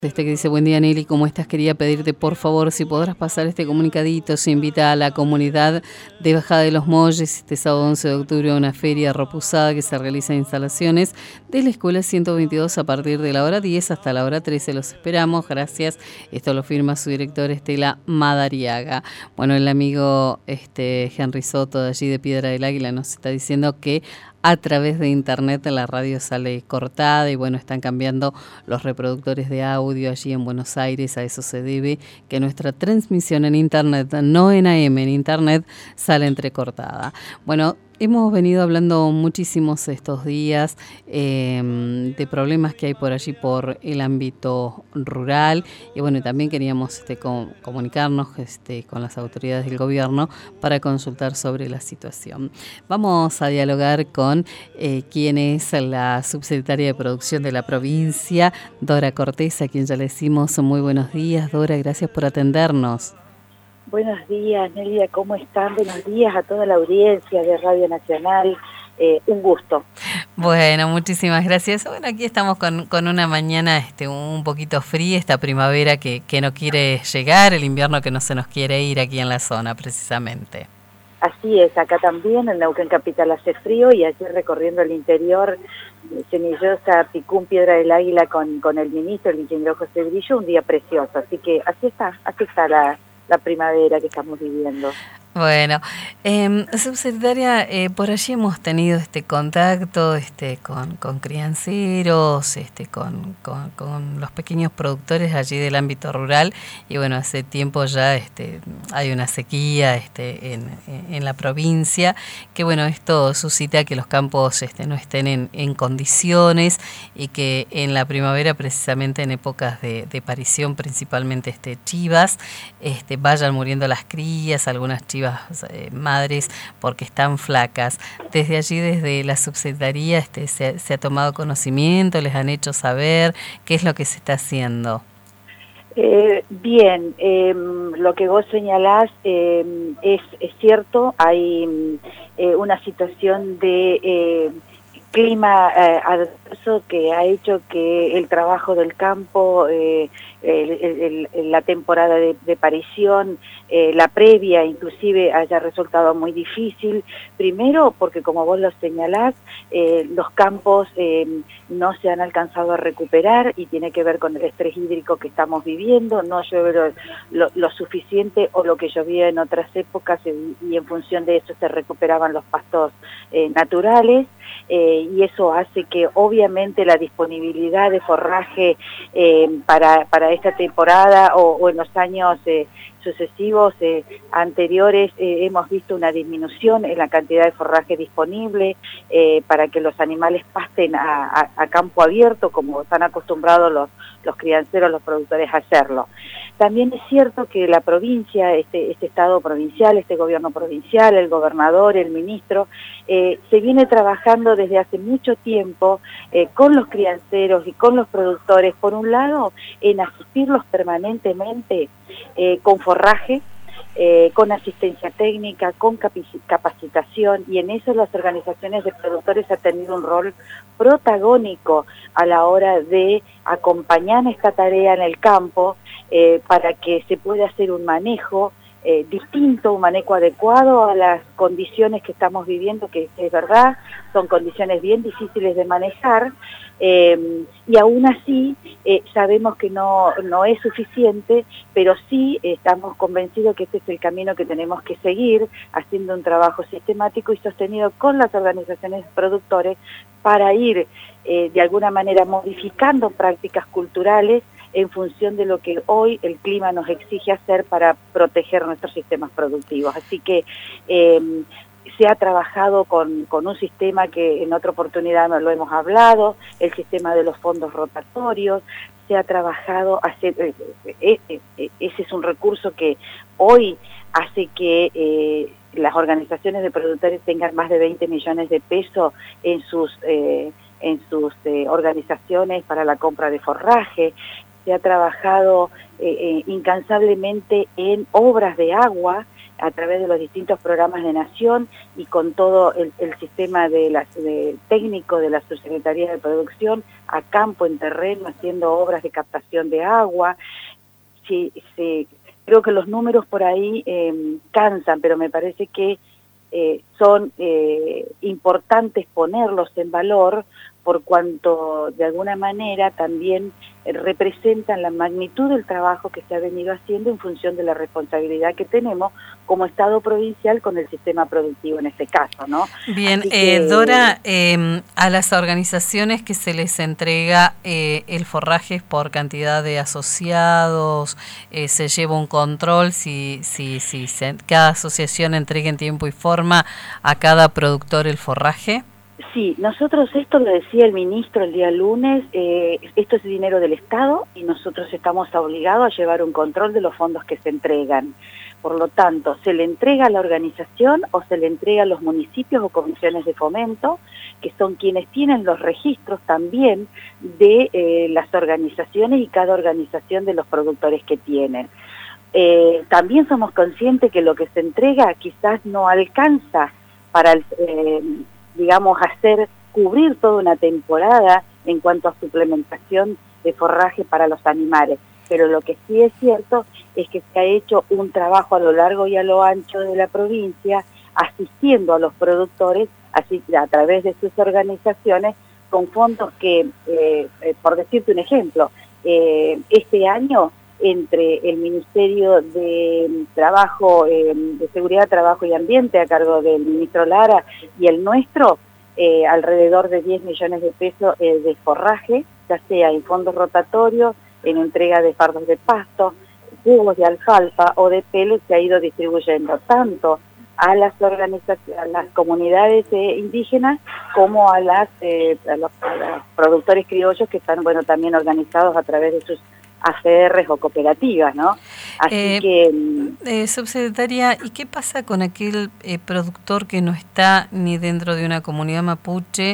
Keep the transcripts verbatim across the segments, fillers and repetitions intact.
Este que dice, buen día Nelly, ¿cómo estás? Quería pedirte por favor si podrás pasar este comunicadito. Se invita a la comunidad de Bajada de los Molles este sábado once de octubre a una feria repusada que se realiza en instalaciones de la escuela ciento veintidós a partir de la hora diez hasta la hora trece. Los esperamos, gracias. Esto lo firma su director Estela Madariaga. Bueno, el amigo este, Henry Soto de allí de Piedra del Águila nos está diciendo que a través de internet la radio sale cortada y bueno, están cambiando los reproductores de audio allí en Buenos Aires. A eso se debe que nuestra transmisión en internet, no en A M, en internet, sale entrecortada. Bueno, hemos venido hablando muchísimos estos días eh, de problemas que hay por allí por el ámbito rural y bueno, también queríamos este, com- comunicarnos este, con las autoridades del gobierno para consultar sobre la situación. Vamos a dialogar con eh, quien es la subsecretaria de Producción de la provincia, Dora Cortés, a quien ya le decimos muy buenos días. Dora, gracias por atendernos. Buenos días, Nelia, ¿cómo están? Buenos días a toda la audiencia de Radio Nacional. Eh, un gusto. Bueno, muchísimas gracias. Bueno, aquí estamos con, con una mañana este, un poquito fría, esta primavera que, que no quiere llegar, el invierno que no se nos quiere ir aquí en la zona, precisamente. Así es, acá también, en Neuquén Capital hace frío y ayer recorriendo el interior, Semillosa, Picún, Piedra del Águila con, con el ministro, el ingeniero José Brillo, un día precioso. Así que así está, así está la... la primavera que estamos viviendo. Bueno, eh, subsecretaria, eh, por allí hemos tenido este contacto este, con, con crianceros, este, con, con, con los pequeños productores allí del ámbito rural y bueno, hace tiempo ya este, hay una sequía este, en, en la provincia, que bueno, esto suscita que los campos este, no estén en, en condiciones y que en la primavera, precisamente en épocas de, de parición, principalmente este, chivas, este, vayan muriendo las crías, algunas chivas Eh, madres porque están flacas. Desde allí, desde la subsecretaría, este, se, se ha tomado conocimiento, les han hecho saber qué es lo que se está haciendo. Eh, bien, eh, lo que vos señalás eh, es, es cierto, hay eh, una situación de eh, clima eh, adverso que ha hecho que el trabajo del campo, eh, el, el, el, la temporada de, de parición, eh, la previa inclusive haya resultado muy difícil. Primero porque, como vos lo señalás, eh, los campos eh, no se han alcanzado a recuperar y tiene que ver con el estrés hídrico que estamos viviendo. No llueve lo, lo, lo suficiente o lo que llovía en otras épocas y, y en función de eso se recuperaban los pastos eh, naturales. Eh, y eso hace que obviamente la disponibilidad de forraje eh, para, para esta temporada o, o en los años eh, sucesivos eh, anteriores eh, hemos visto una disminución en la cantidad de forraje disponible eh, para que los animales pasten a, a, a campo abierto como están acostumbrados los, los crianceros, los productores a hacerlo. También es cierto que la provincia, este, este estado provincial, este gobierno provincial, el gobernador, el ministro, eh, se viene trabajando desde hace mucho tiempo eh, con los crianceros y con los productores, por un lado, en asistirlos permanentemente eh, con forraje, Eh, con asistencia técnica, con capacitación, y en eso las organizaciones de productores han tenido un rol protagónico a la hora de acompañar esta tarea en el campo eh, para que se pueda hacer un manejo eh, distinto, un manejo adecuado a las condiciones que estamos viviendo, que es verdad, son condiciones bien difíciles de manejar. Eh, y aún así eh, sabemos que no, no es suficiente, pero sí estamos convencidos que este es el camino que tenemos que seguir, haciendo un trabajo sistemático y sostenido con las organizaciones de productores para ir eh, de alguna manera modificando prácticas culturales en función de lo que hoy el clima nos exige hacer para proteger nuestros sistemas productivos. Así que eh, se ha trabajado con, con un sistema que en otra oportunidad no lo hemos hablado, el sistema de los fondos rotatorios. Se ha trabajado, hace, eh, eh, eh, ese es un recurso que hoy hace que eh, las organizaciones de productores tengan más de veinte millones de pesos en sus, eh, en sus eh, organizaciones para la compra de forraje. se ha trabajado eh, eh, incansablemente en obras de agua a través de los distintos programas de Nación y con todo el, el sistema de la, de, técnico de la Subsecretaría de Producción, a campo, en terreno, haciendo obras de captación de agua. Sí, sí, creo que los números por ahí eh, cansan, pero me parece que eh, son eh, importantes ponerlos en valor por cuanto de alguna manera también eh, representan la magnitud del trabajo que se ha venido haciendo en función de la responsabilidad que tenemos como Estado provincial con el sistema productivo en este caso, ¿no? Bien, que, eh, Dora, eh, a las organizaciones que se les entrega eh, el forraje por cantidad de asociados, eh, se lleva un control si, si, si se, cada asociación entrega en tiempo y forma a cada productor el forraje. Sí, nosotros, esto lo decía el ministro el día lunes, eh, esto es dinero del Estado y nosotros estamos obligados a llevar un control de los fondos que se entregan. Por lo tanto, se le entrega a la organización o se le entrega a los municipios o comisiones de fomento, que son quienes tienen los registros también de eh, las organizaciones y cada organización de los productores que tienen. Eh, también somos conscientes que lo que se entrega quizás no alcanza para el... Eh, digamos, hacer, cubrir toda una temporada en cuanto a suplementación de forraje para los animales. Pero lo que sí es cierto es que se ha hecho un trabajo a lo largo y a lo ancho de la provincia, asistiendo a los productores, así a través de sus organizaciones, con fondos que, eh, eh, por decirte un ejemplo, eh, este año entre el Ministerio de Trabajo, eh, de Seguridad, Trabajo y Ambiente, a cargo del ministro Lara, y el nuestro, eh, alrededor de diez millones de pesos eh, de forraje, ya sea en fondos rotatorios, en entrega de fardos de pasto, cubos de alfalfa o de pelo, se ha ido distribuyendo tanto a las organizaciones, a las comunidades eh, indígenas, como a las eh, a los, a los productores criollos que están, bueno, también organizados a través de sus A C Rs o cooperativas, ¿no? Así eh, que... Eh, subsecretaria, ¿y qué pasa con aquel eh, productor que no está ni dentro de una comunidad mapuche,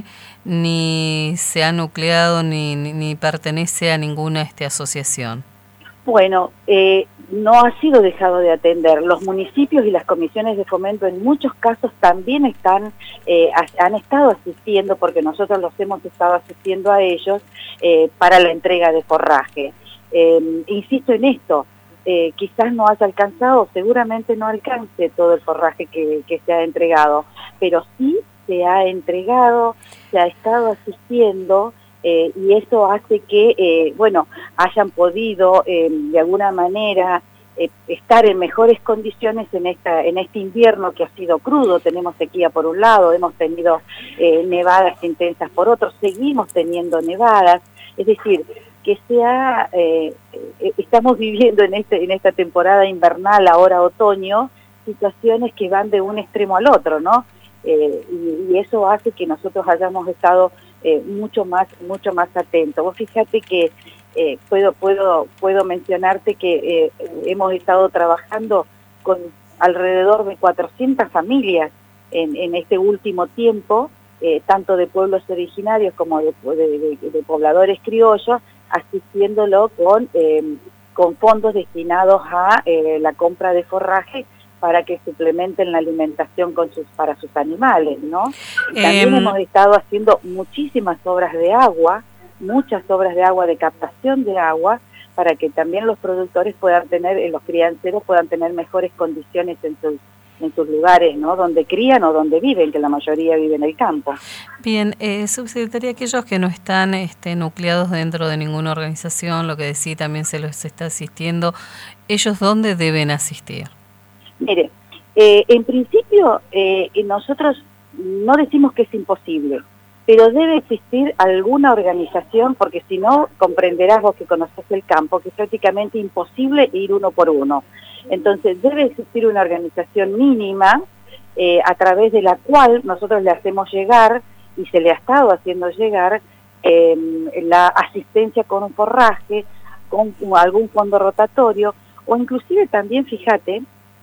ni se ha nucleado, ni, ni, ni pertenece a ninguna este, asociación? Bueno, eh, no ha sido dejado de atender. Los municipios y las comisiones de fomento en muchos casos también están, eh, han estado asistiendo, porque nosotros los hemos estado asistiendo a ellos, eh, para la entrega de forraje. Eh, insisto en esto, eh, quizás no haya alcanzado, seguramente no alcance todo el forraje que, que se ha entregado, pero sí se ha entregado, se ha estado asistiendo, eh, y eso hace que, eh, bueno, hayan podido eh, de alguna manera eh, estar en mejores condiciones en esta en este invierno que ha sido crudo. Tenemos sequía por un lado, hemos tenido eh, nevadas intensas por otro, seguimos teniendo nevadas, es decir, que sea, eh, estamos viviendo en este en esta temporada invernal, ahora otoño, situaciones que van de un extremo al otro, ¿no? Eh, y, y eso hace que nosotros hayamos estado eh, mucho más mucho más atentos. Vos fíjate que eh, puedo puedo puedo mencionarte que eh, hemos estado trabajando con alrededor de cuatrocientas familias en, en este último tiempo, eh, tanto de pueblos originarios como de, de, de, de pobladores criollos, asistiéndolo con, eh, con fondos destinados a eh, la compra de forraje para que suplementen la alimentación con sus, para sus animales, ¿no? Y también eh, hemos estado haciendo muchísimas obras de agua, muchas obras de agua, de captación de agua, para que también los productores puedan tener, eh, los crianceros puedan tener mejores condiciones en sus en sus lugares, ¿no? Donde crían o donde viven, que la mayoría vive en el campo. Bien, eh, subsecretaria, aquellos que no están este, nucleados dentro de ninguna organización, lo que decía, también se los está asistiendo, ¿ellos dónde deben asistir? Mire, eh, en principio eh, nosotros no decimos que es imposible, pero debe existir alguna organización, porque si no, comprenderás vos que conocés el campo, que es prácticamente imposible ir uno por uno. Entonces debe existir una organización mínima eh, a través de la cual nosotros le hacemos llegar, y se le ha estado haciendo llegar, eh, la asistencia con un forraje, con algún fondo rotatorio, o inclusive también, fíjate,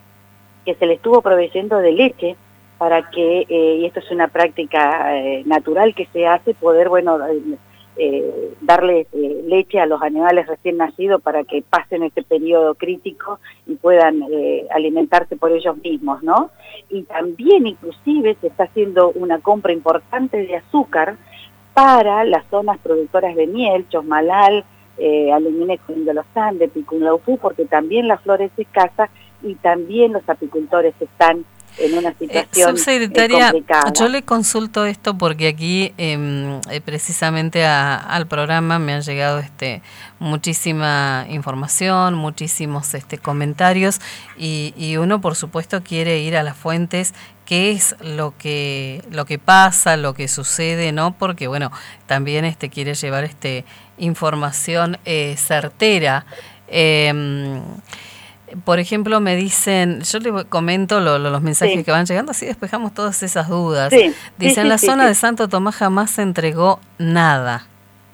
que se le estuvo proveyendo de leche para que, eh, y esto es una práctica eh, natural que se hace, poder, bueno, eh, darle eh, leche a los animales recién nacidos para que pasen este periodo crítico y puedan eh, alimentarse por ellos mismos, ¿no? Y también inclusive se está haciendo una compra importante de azúcar para las zonas productoras de miel, Chosmalal, eh, Alemine, Junín de los Andes, Picunlaupú, porque también la flora es escasa y también los apicultores están en una situación eh, subsecretaria, complicada. Yo le consulto esto porque aquí eh, precisamente a, al programa me han llegado este muchísima información, muchísimos este comentarios y, y uno por supuesto quiere ir a las fuentes, qué es lo que lo que pasa, lo que sucede, ¿no? Porque bueno, también este quiere llevar este información eh, certera. Eh, Por ejemplo, me dicen, yo les comento lo, lo, los mensajes sí. que van llegando, así despejamos todas esas dudas. Sí. Dicen, sí, sí, la sí, zona sí. de Santo Tomás jamás se entregó nada.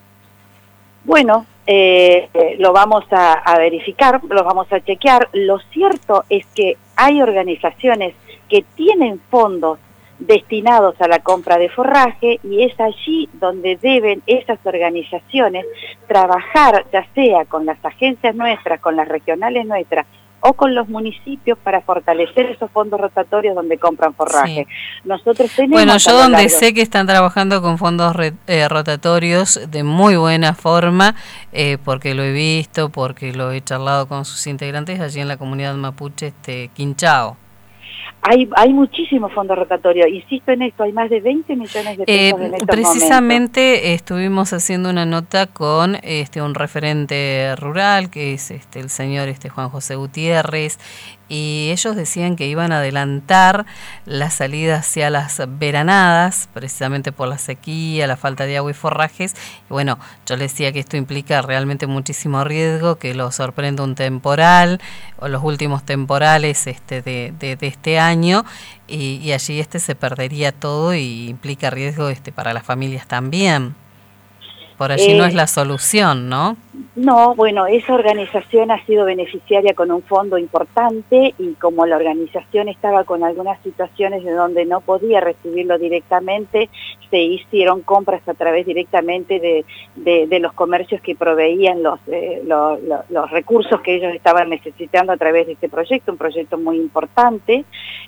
Bueno, eh, lo vamos a, a verificar, lo vamos a chequear. Lo cierto es que hay organizaciones que tienen fondos destinados a la compra de forraje y es allí donde deben esas organizaciones trabajar, ya sea con las agencias nuestras, con las regionales nuestras, o con los municipios para fortalecer esos fondos rotatorios donde compran forraje. Sí. Nosotros tenemos... Bueno, yo donde sé que están trabajando con fondos re, eh, rotatorios de muy buena forma, eh, porque lo he visto, porque lo he charlado con sus integrantes allí en la comunidad mapuche, este, Quinchao. Hay, hay muchísimos fondos rotatorios, insisto en esto, hay más de veinte millones de pesos eh, en estos precisamente momentos. Estuvimos haciendo una nota con este un referente rural, que es este el señor este Juan José Gutiérrez, y ellos decían que iban a adelantar la salida hacia las veranadas, precisamente por la sequía, la falta de agua y forrajes. Y bueno, yo les decía que esto implica realmente muchísimo riesgo, que lo sorprenda un temporal, o los últimos temporales este de, de, de este año, y, y allí este se perdería todo y implica riesgo este para las familias también. Por allí eh, no es la solución, ¿no? No, bueno, esa organización ha sido beneficiaria con un fondo importante y como la organización estaba con algunas situaciones de donde no podía recibirlo directamente, se hicieron compras a través directamente de, de, de los comercios que proveían los, eh, los, los, los recursos que ellos estaban necesitando a través de este proyecto, un proyecto muy importante,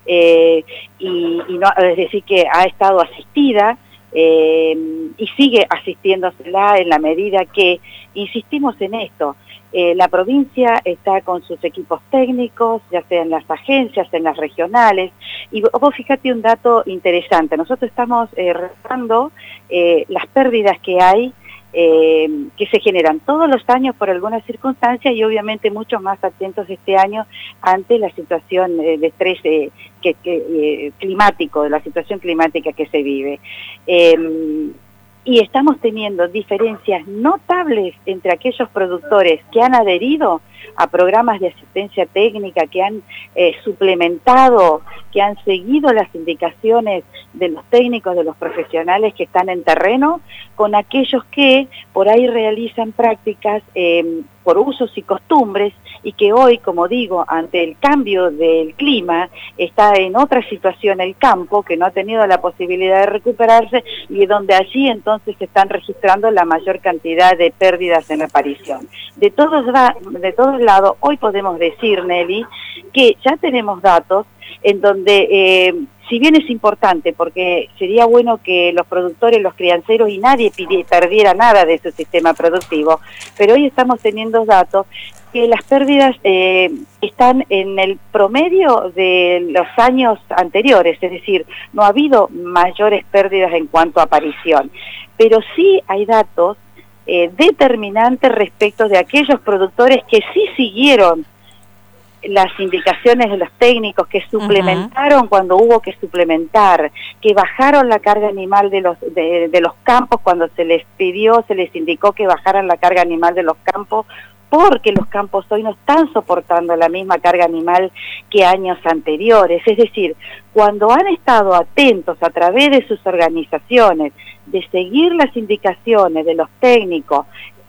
eh, y, y no, es decir, que ha estado asistida, Eh, y sigue asistiéndosela en la medida que insistimos en esto. Eh, la provincia está con sus equipos técnicos, ya sea en las agencias, en las regionales, y vos fíjate un dato interesante, nosotros estamos eh, restando eh, las pérdidas que hay, eh, que se generan todos los años por alguna circunstancia y obviamente mucho más atentos este año ante la situación eh, de estrés eh, que, que, eh, climático, de la situación climática que se vive. Eh, y estamos teniendo diferencias notables entre aquellos productores que han adherido a programas de asistencia técnica, que han eh, suplementado, que han seguido las indicaciones de los técnicos, de los profesionales que están en terreno, con aquellos que por ahí realizan prácticas eh, por usos y costumbres y que hoy, como digo, ante el cambio del clima, está en otra situación el campo, que no ha tenido la posibilidad de recuperarse y donde allí entonces se están registrando la mayor cantidad de pérdidas en aparición. De todos, de todos lados, hoy podemos decir, Nelly, que ya tenemos datos en donde, eh, si bien es importante, porque sería bueno que los productores, los crianceros y nadie pidiera, perdiera nada de su sistema productivo, pero hoy estamos teniendo datos que las pérdidas eh, están en el promedio de los años anteriores, es decir, no ha habido mayores pérdidas en cuanto a aparición, pero sí hay datos eh, determinantes respecto de aquellos productores que sí siguieron las indicaciones de los técnicos, que suplementaron uh-huh. cuando hubo que suplementar, que bajaron la carga animal de los de, de los campos cuando se les pidió, se les indicó que bajaran la carga animal de los campos, porque los campos hoy no están soportando la misma carga animal que años anteriores. Es decir, cuando han estado atentos a través de sus organizaciones, de seguir las indicaciones de los técnicos,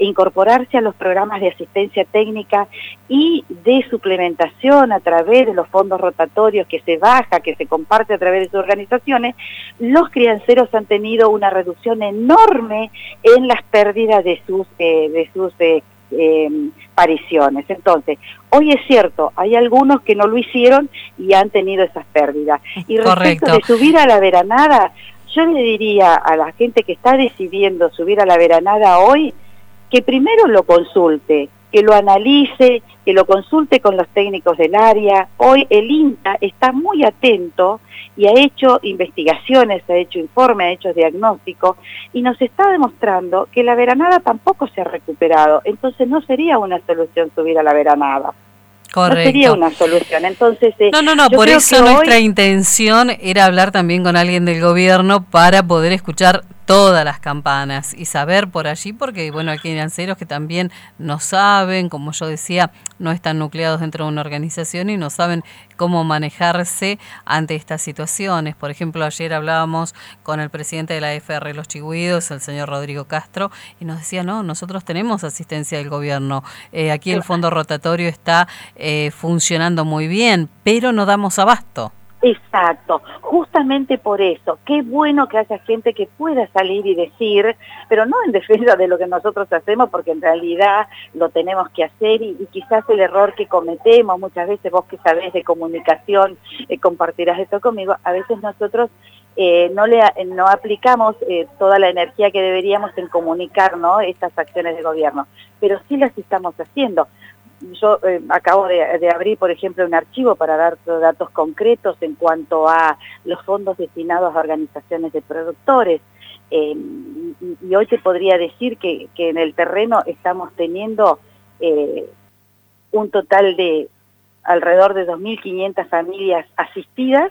incorporarse a los programas de asistencia técnica y de suplementación a través de los fondos rotatorios que se baja, que se comparte a través de sus organizaciones, los crianceros han tenido una reducción enorme en las pérdidas de sus, eh, de sus eh, eh, pariciones. Entonces, hoy es cierto, hay algunos que no lo hicieron y han tenido esas pérdidas. Y respecto Correcto. de subir a la veranada, yo le diría a la gente que está decidiendo subir a la veranada hoy, que primero lo consulte, que lo analice, que lo consulte con los técnicos del área. Hoy el INTA está muy atento y ha hecho investigaciones, ha hecho informes, ha hecho diagnósticos y nos está demostrando que la veranada tampoco se ha recuperado. Entonces no sería una solución subir a la veranada. Correcto. No sería una solución. Entonces, eh, no, no, no, por eso nuestra hoy... intención era hablar también con alguien del gobierno para poder escuchar todas las campanas y saber por allí, porque bueno, aquí hay crianceros que también no saben, como yo decía, no están nucleados dentro de una organización y no saben cómo manejarse ante estas situaciones. Por ejemplo, ayer hablábamos con el presidente de la F R Los Chigüidos, el señor Rodrigo Castro, y nos decía, no, nosotros tenemos asistencia del gobierno, eh, aquí el fondo rotatorio está eh, funcionando muy bien, pero no damos abasto. Exacto, justamente por eso, qué bueno que haya gente que pueda salir y decir, pero no en defensa de lo que nosotros hacemos, porque en realidad lo tenemos que hacer y, y quizás el error que cometemos, muchas veces vos que sabés de comunicación, eh, compartirás esto conmigo, a veces nosotros eh, no le no aplicamos eh, toda la energía que deberíamos en comunicar, ¿no?, estas acciones de gobierno, pero sí las estamos haciendo. Yo eh, acabo de, de abrir, por ejemplo, un archivo para dar datos concretos en cuanto a los fondos destinados a organizaciones de productores. Eh, y, y hoy te podría decir que, que en el terreno estamos teniendo eh, un total de alrededor de dos mil quinientas familias asistidas,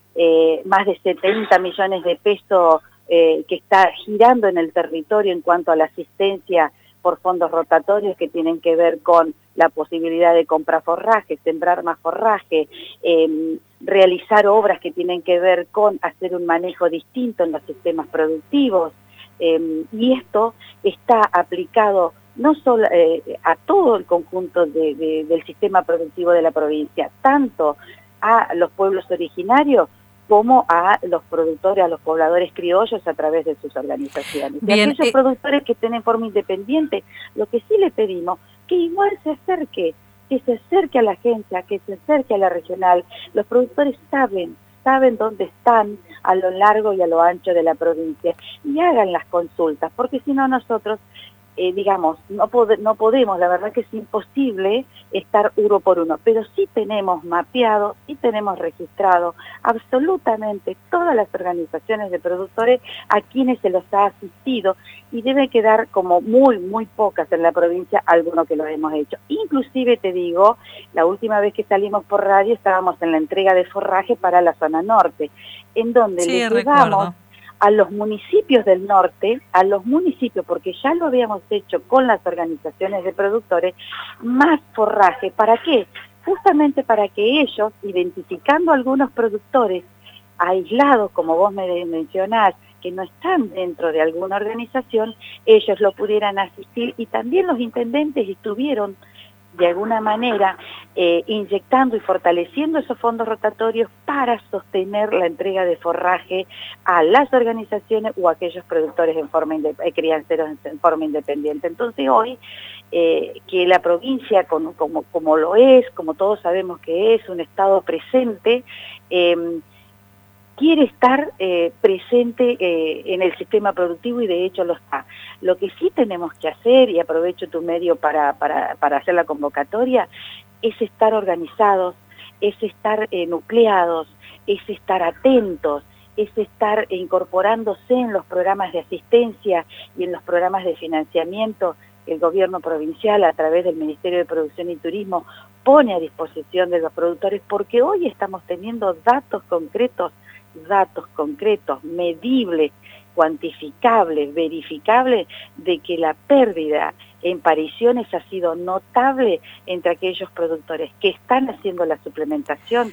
eh, más de setenta millones de pesos eh, que está girando en el territorio en cuanto a la asistencia por fondos rotatorios que tienen que ver con la posibilidad de comprar forraje, sembrar más forraje, eh, realizar obras que tienen que ver con hacer un manejo distinto en los sistemas productivos, eh, y esto está aplicado no solo eh, a todo el conjunto de, de, del sistema productivo de la provincia, tanto a los pueblos originarios como a los productores, a los pobladores criollos a través de sus organizaciones. Bien, y a aquellos eh... productores que estén en forma independiente, lo que sí le pedimos, que igual se acerque, que se acerque a la agencia, que se acerque a la regional. Los productores saben, saben dónde están a lo largo y a lo ancho de la provincia y hagan las consultas, porque si no nosotros, eh, digamos, no, pod no podemos, la verdad que es imposible estar uno por uno, pero sí tenemos mapeado, sí tenemos registrado absolutamente todas las organizaciones de productores a quienes se los ha asistido y debe quedar como muy, muy pocas en la provincia, algunos que lo hemos hecho. Inclusive te digo, la última vez que salimos por radio estábamos en la entrega de forraje para la zona norte, en donde sí, le llevamos a los municipios del norte, a los municipios, porque ya lo habíamos hecho con las organizaciones de productores, más forraje. ¿Para qué? Justamente para que ellos, identificando algunos productores aislados, como vos me mencionás, que no están dentro de alguna organización, ellos lo pudieran asistir y también los intendentes estuvieron de alguna manera eh, inyectando y fortaleciendo esos fondos rotatorios para sostener la entrega de forraje a las organizaciones o a aquellos productores en forma eh, crianceros en forma independiente. Entonces hoy eh, que la provincia, como, como, como lo es, como todos sabemos que es, un estado presente, eh, quiere estar eh, presente eh, en el sistema productivo y de hecho lo está. Lo que sí tenemos que hacer, y aprovecho tu medio para, para, para hacer la convocatoria, es estar organizados, es estar eh, nucleados, es estar atentos, es estar incorporándose en los programas de asistencia y en los programas de financiamiento que el gobierno provincial a través del Ministerio de Producción y Turismo pone a disposición de los productores, porque hoy estamos teniendo datos concretos datos concretos, medibles, cuantificables, verificables, de que la pérdida en pariciones ha sido notable entre aquellos productores que están haciendo la suplementación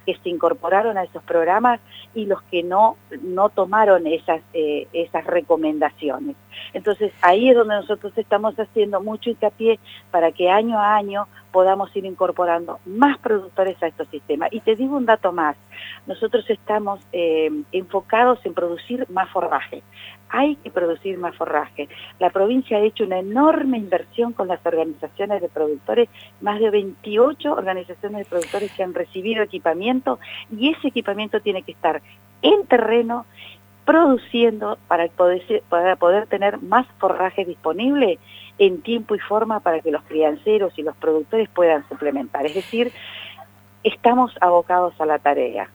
que se incorporaron a esos programas y los que no, no tomaron esas, eh, esas recomendaciones. Entonces, ahí es donde nosotros estamos haciendo mucho hincapié para que año a año podamos ir incorporando más productores a estos sistemas. Y te digo un dato más, nosotros estamos eh, enfocados en producir más forraje. Hay que producir más forraje. La provincia ha hecho una enorme inversión con las organizaciones de productores, más de veintiocho organizaciones de productores que han recibido equipamiento, y ese equipamiento tiene que estar en terreno, produciendo para poder, para poder tener más forraje disponible en tiempo y forma para que los crianceros y los productores puedan suplementar. Es decir, estamos abocados a la tarea.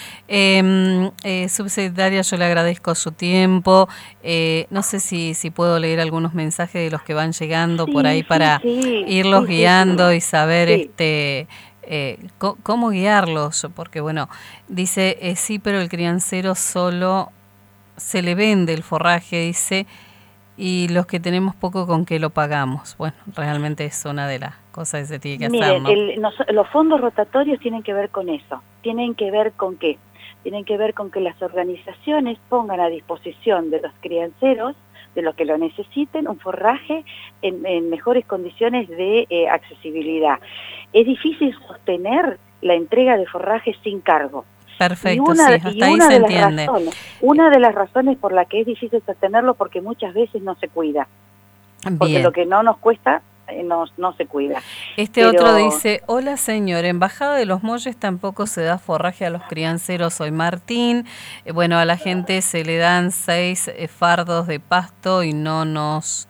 Eh, eh, subsecretaria, yo le agradezco su tiempo. Eh, no sé si, si puedo leer algunos mensajes de los que van llegando sí, por ahí para sí, sí, irlos sí, guiando sí, sí. y saber sí. este eh, co cómo guiarlos, porque bueno, dice, eh, sí, pero el criancero solo se le vende el forraje, dice, y los que tenemos poco, ¿con qué lo pagamos? Bueno, realmente es una de las cosas que se tiene que Miren, hacer, ¿no? El, nos, los fondos rotatorios tienen que ver con eso. Tienen que ver con qué? Tienen que ver con que las organizaciones pongan a disposición de los crianceros, de los que lo necesiten, un forraje en, en mejores condiciones de eh, accesibilidad. Es difícil sostener la entrega de forraje sin cargo. Perfecto, y una, sí, hasta y ahí una se de entiende. Las razones, una de las razones por la que es difícil sostenerlo, porque muchas veces no se cuida. Bien. Porque lo que no nos cuesta, eh, no, no se cuida. Este Pero... otro dice, hola señor, en Bajada de los Molles tampoco se da forraje a los crianceros, soy Martín. Eh, bueno, a la gente se le dan seis eh, fardos de pasto y no nos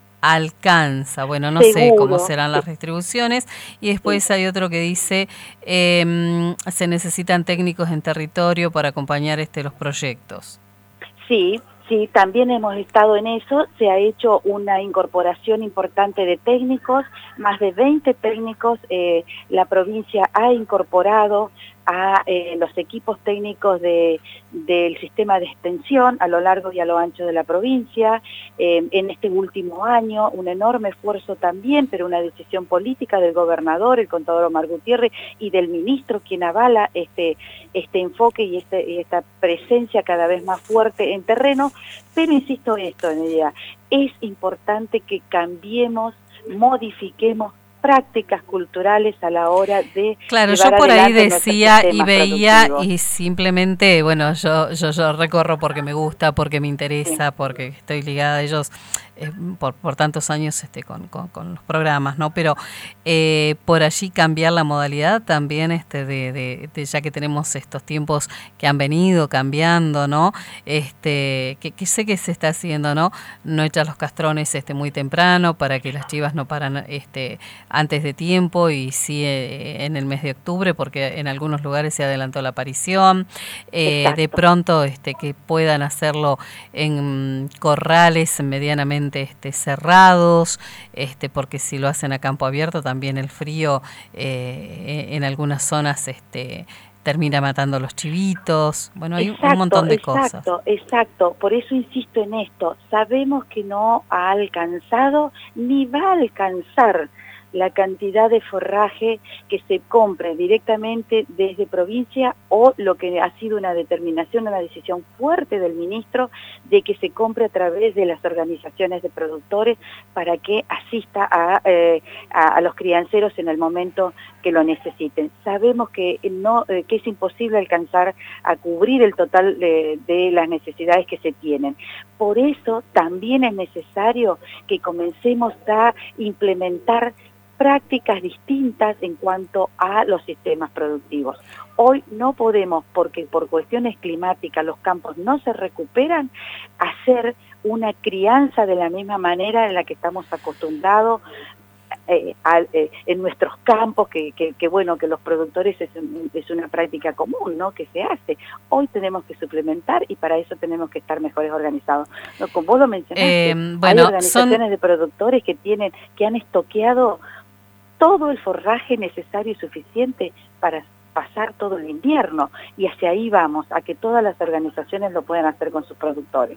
alcanza. Bueno, no Seguro. sé cómo serán las distribuciones. Y después sí. hay otro que dice, eh, se necesitan técnicos en territorio para acompañar este los proyectos. Sí, sí, también hemos estado en eso. Se ha hecho una incorporación importante de técnicos, más de veinte técnicos. Eh, la provincia ha incorporado a eh, los equipos técnicos de, del sistema de extensión a lo largo y a lo ancho de la provincia. Eh, en este último año, un enorme esfuerzo también, pero una decisión política del gobernador, el contador Omar Gutiérrez, y del ministro, quien avala este, este enfoque y, este, y esta presencia cada vez más fuerte en terreno. Pero insisto en esto, Nerea, es importante que cambiemos, modifiquemos prácticas culturales a la hora de claro, yo por ahí decía y veía y simplemente, bueno, yo, yo yo recorro porque me gusta, porque me interesa, sí. porque estoy ligada a ellos eh, por, por tantos años este con, con, con los programas, ¿no? Pero eh, por allí cambiar la modalidad también, este de, de, de ya que tenemos estos tiempos que han venido cambiando, ¿no? Este que, que sé que se está haciendo, ¿no? No echar los castrones este muy temprano para que las chivas no paran este antes de tiempo, y sí eh, en el mes de octubre, porque en algunos lugares se adelantó la aparición. Eh, de pronto este que puedan hacerlo en corrales medianamente este cerrados, este porque si lo hacen a campo abierto también el frío eh, en algunas zonas este termina matando a los chivitos. Bueno, hay exacto, un montón de exacto, cosas. Exacto, exacto. Por eso insisto en esto. Sabemos que no ha alcanzado ni va a alcanzar la cantidad de forraje que se compre directamente desde provincia, o lo que ha sido una determinación, una decisión fuerte del ministro de que se compre a través de las organizaciones de productores para que asista a, eh, a, a los crianceros en el momento que lo necesiten. Sabemos que no eh, que es imposible alcanzar a cubrir el total de, de las necesidades que se tienen. Por eso también es necesario que comencemos a implementar prácticas distintas en cuanto a los sistemas productivos. Hoy no podemos, porque por cuestiones climáticas los campos no se recuperan, hacer una crianza de la misma manera en la que estamos acostumbrados eh, a, eh, en nuestros campos, que, que, que bueno, que los productores es, un, es una práctica común, ¿no?, que se hace. Hoy tenemos que suplementar y para eso tenemos que estar mejores organizados. ¿No? Como vos lo mencionaste, eh, bueno, hay organizaciones son... de productores que tienen, que han estoqueado todo el forraje necesario y suficiente para pasar todo el invierno, y hacia ahí vamos, a que todas las organizaciones lo puedan hacer con sus productores.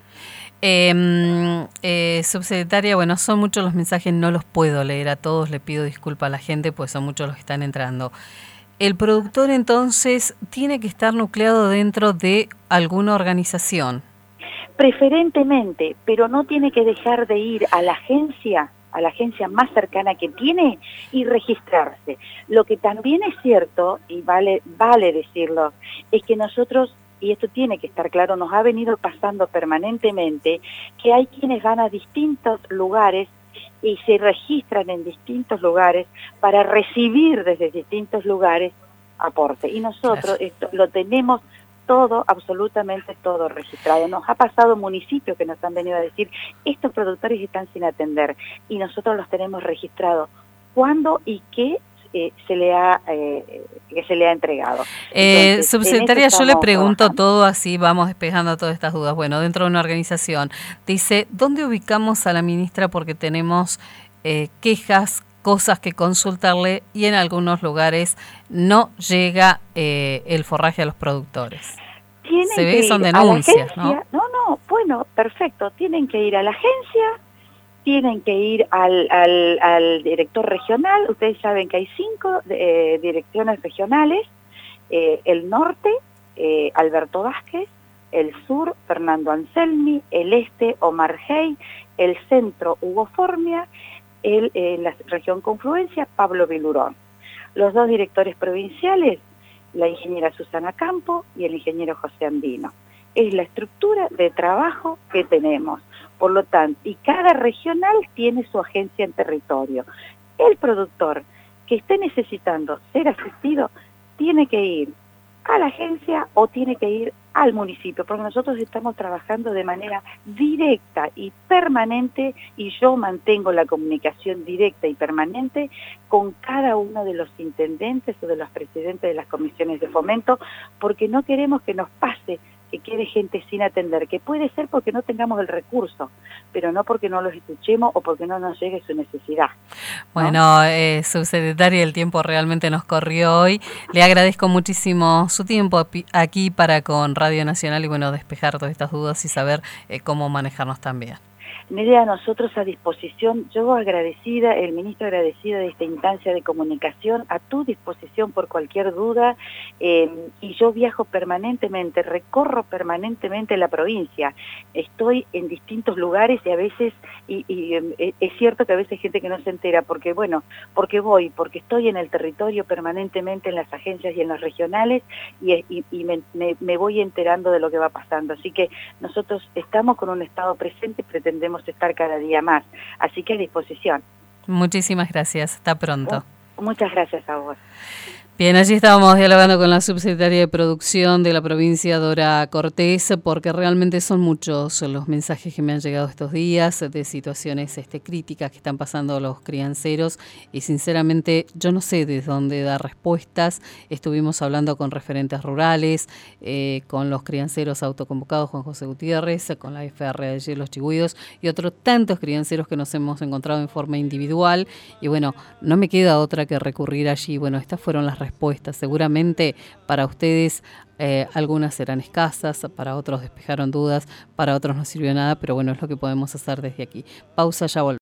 Eh, eh, subsecretaria, bueno, son muchos los mensajes, no los puedo leer a todos, le pido disculpas a la gente, pues son muchos los que están entrando. El productor entonces tiene que estar nucleado dentro de alguna organización. Preferentemente, pero no tiene que dejar de ir a la agencia, a la agencia más cercana que tiene y registrarse. Lo que también es cierto, y vale, vale decirlo, es que nosotros, y esto tiene que estar claro, nos ha venido pasando permanentemente que hay quienes van a distintos lugares y se registran en distintos lugares para recibir desde distintos lugares aporte. Y nosotros esto lo tenemos todo, absolutamente todo registrado. Nos ha pasado municipios que nos han venido a decir, estos productores están sin atender, y nosotros los tenemos registrados. ¿Cuándo y qué eh, se le ha eh, que se le ha entregado? Eh, subsecretaria, yo le pregunto trabajando. todo así, vamos despejando todas estas dudas. Bueno, dentro de una organización, dice, ¿dónde ubicamos a la ministra? Porque tenemos eh, quejas, cosas que consultarle, y en algunos lugares no llega eh, el forraje a los productores. Tienen Se ve, que son ir denuncias, a la agencia, ¿no? No, no, bueno, perfecto. Tienen que ir a la agencia, tienen que ir al, al, al director regional. Ustedes saben que hay cinco eh, direcciones regionales, eh, el norte, eh, Alberto Vázquez, el sur, Fernando Anselmi, el este, Omar Hey, el centro, Hugo Formia, el, eh, la región Confluencia, Pablo Bilurón. Los dos directores provinciales, la ingeniera Susana Campo y el ingeniero José Andino. Es la estructura de trabajo que tenemos. Por lo tanto, y cada regional tiene su agencia en territorio. El productor que esté necesitando ser asistido tiene que ir a la agencia o tiene que ir al municipio, porque nosotros estamos trabajando de manera directa y permanente, y yo mantengo la comunicación directa y permanente con cada uno de los intendentes o de los presidentes de las comisiones de fomento, porque no queremos que nos pase que quede gente sin atender, que puede ser porque no tengamos el recurso, pero no porque no los escuchemos o porque no nos llegue su necesidad, ¿no? Bueno, eh, subsecretaria, el tiempo realmente nos corrió hoy. Le agradezco muchísimo su tiempo aquí para con Radio Nacional y bueno, despejar todas estas dudas y saber eh, cómo manejarnos también. Nerea, nosotros a disposición, yo agradecida, el ministro agradecido de esta instancia de comunicación, a tu disposición por cualquier duda, eh, y yo viajo permanentemente, recorro permanentemente la provincia, estoy en distintos lugares y a veces, y, y eh, es cierto que a veces hay gente que no se entera, porque bueno, porque voy, porque estoy en el territorio permanentemente en las agencias y en los regionales, y, y, y me, me, me voy enterando de lo que va pasando, así que nosotros estamos con un estado presente y pretendemos estar cada día más, así que a disposición. Muchísimas gracias, hasta pronto. Muchas gracias a vos. Bien, allí estábamos dialogando con la subsecretaria de Producción de la provincia, Dora Cortés, porque realmente son muchos los mensajes que me han llegado estos días de situaciones este, críticas que están pasando los crianceros y sinceramente yo no sé desde dónde dar respuestas. Estuvimos hablando con referentes rurales, eh, con los crianceros autoconvocados, Juan José Gutiérrez, con la F R de Los Chigüidos y otros tantos crianceros que nos hemos encontrado en forma individual y bueno, no me queda otra que recurrir allí. Bueno, estas fueron las respuestas. Seguramente para ustedes eh, algunas serán escasas, para otros despejaron dudas, para otros no sirvió nada, pero bueno, es lo que podemos hacer desde aquí. Pausa, ya volvemos.